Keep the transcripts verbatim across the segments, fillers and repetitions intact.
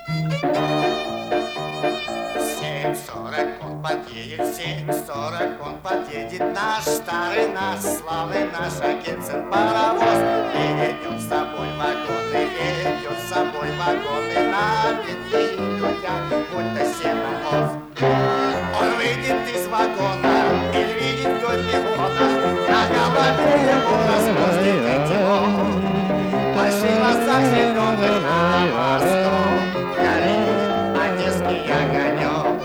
Семь сорок он подъедет, семь сорок он подъедет, наш старый, наш славный, наш Агентцин паровоз. Ведет с собой вагоны, ведет с собой вагоны, набитые людьми, будто сенокос. Он выйдет из вагона и видит вдоль пилона, на голове его роскошный котелок. Большие глаза зеленых на восток, горит одесский огонек.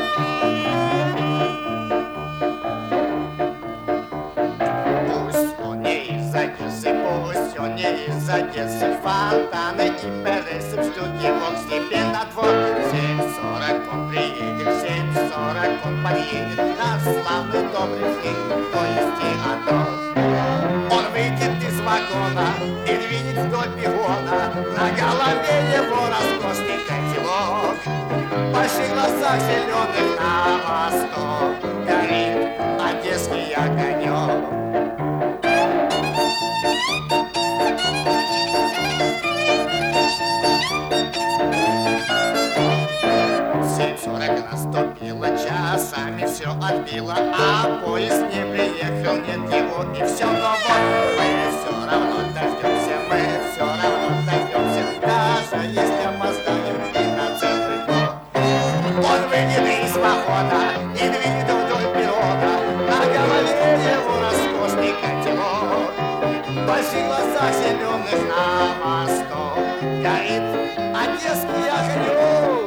Пусть он не из Одессы, пусть он не из Одессы, фонтаны и пересы ждут его к себе на двор. В семь сорок он приедет, в семь сорок он подъедет на славный добрый день, то есть Теодор. Он выйдет из вагона и видит вдоль пилона, на голове его роскошный котелок. В больших глазах зеленых на восток горит одесский огонек. Семь сорок наступило, часами все отбило, а поезд не приехал, нет его и все. Но вот мы все равно дождемся, мы все равно дождемся, даже если опоздаем и на целый год. Он выйдет из вагона и двинет вдоль перрона, на голове его роскошный котелок. В больших глазах зеленых на восток горит одесский огонек.